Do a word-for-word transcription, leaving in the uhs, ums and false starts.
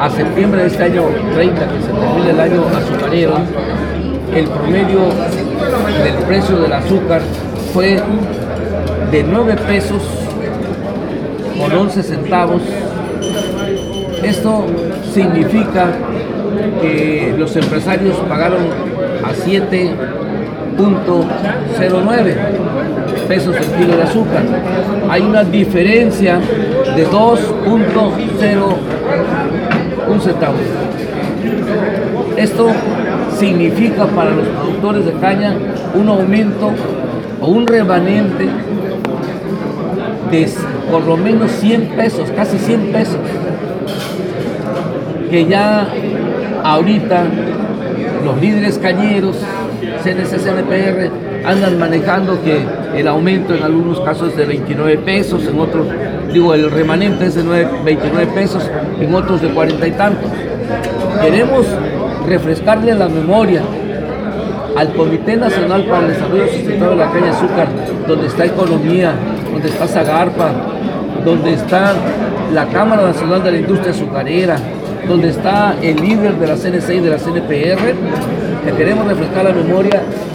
a septiembre de este año treinta, que se termina el año azucarero, el promedio del precio del azúcar fue de nueve pesos con once centavos. Esto significa que los empresarios pagaron a siete punto cero nueve pesos el kilo de azúcar. Hay una diferencia de dos punto cero uno centavos. Esto significa para los productores de caña un aumento o un remanente de por lo menos cien pesos, casi cien pesos, que ya ahorita los líderes cañeros, C N C, C N P R, andan manejando que el aumento en algunos casos es de veintinueve pesos, en otros, digo, el remanente es de veintinueve pesos, en otros de cuarenta y tantos. Queremos refrescarle la memoria al Comité Nacional para el Desarrollo Sustentable de la Caña de Azúcar, donde está Economía, donde está Zagarpa, donde está la Cámara Nacional de la Industria Azucarera, donde está el líder de la C N C y de la C N P R. Le queremos refrescar la memoria